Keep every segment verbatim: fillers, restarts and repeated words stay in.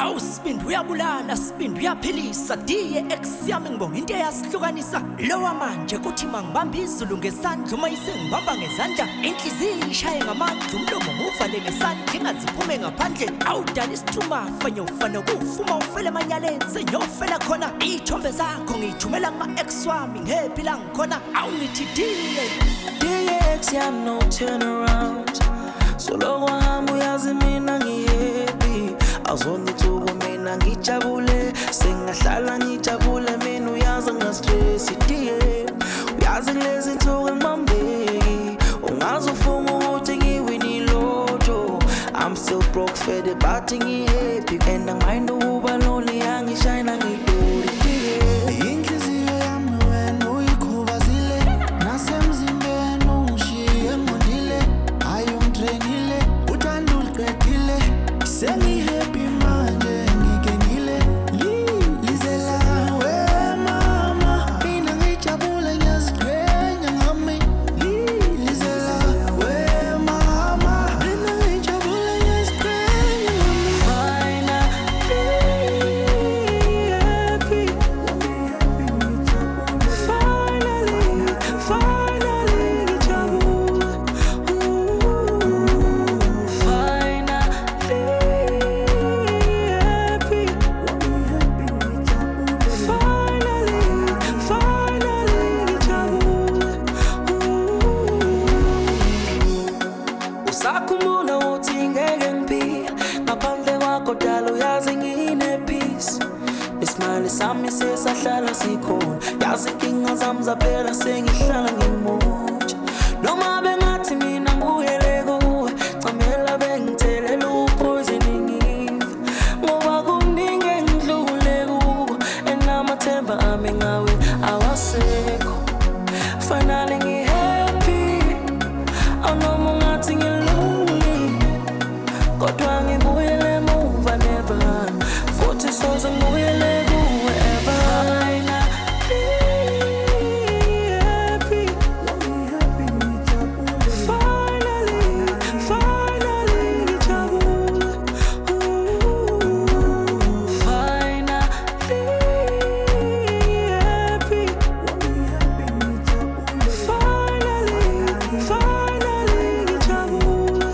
awusibindi uyabulala sibindi uyaphilisa diye ex yami ngibonga into eyasihlukanisa lowa manje kuthi mangibamba izulu ngesandla uma isengibamba ngezandla inhliziyo ishaye ngamandla umlomo nguvale ngesandla ingaziphume ngaphandle awudala isithuma fanye ufana kufuma ufele emanyaleni senyofela khona ithombe zakho ngithumela kuma ex wami ngephila ngikhona awunithi diye diye ex yami no turn around solo wahamba uyazi mina ngihappy awuzongithuka mina ngijabule sengahlala ngijabule mina uyazi ngastress diye uyazi kulezi nsuku ngibambeki ungazofunga ukuthi ngiwini lotto I'm still broke fed but ngihappy and angimind ukuba lonely angishayina ngiduri diye inhliziyo yami wena uyikhubazile nasemzimbeni ungishiye ngondile ayungitrenile uthanda uliqedile sengihappy manje ngigengile lizela we mama mina ngijabule ngiyaziqhenya ngami lizela we mama mina ngijabule ngiyaziqhenya ngami finally finally ngijabule usakhumbula ukuthi ngeke ngiphila ngaphandle kwakho dala uyazi ngine-peace isimali sami sesahlala sikhona yazi inkinga zami zaphela sengihlala ngimutsha noma bengathi mina ngibuyele kuwe camela bengithelele uphoyizini ngifa ngoba kuningi engidlule kuko enamathemba ami ngawe awasekho finally ngihappy awunoma ungathi ngilonely kodwa ngibuyele emuva never futhi soze ngibuyele kuwe ever finally finally ngijabule finally happy finally finally ngijabule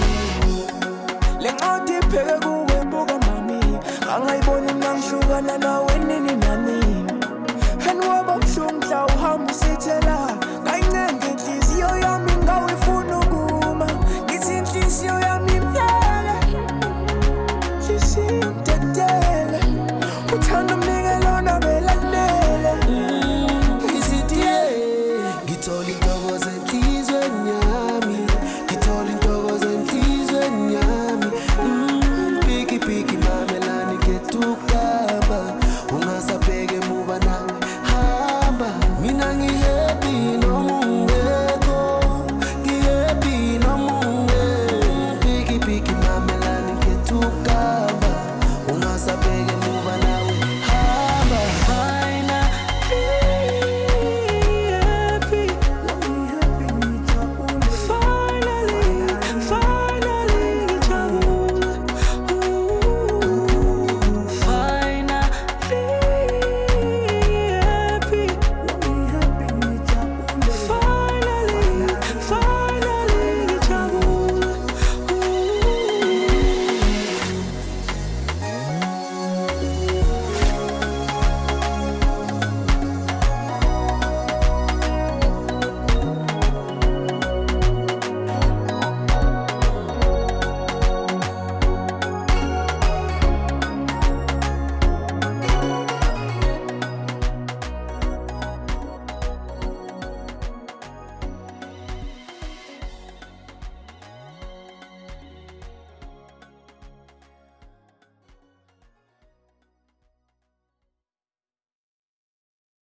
lencwadi ipheke kuwe buka mami angayiboni nangihlukana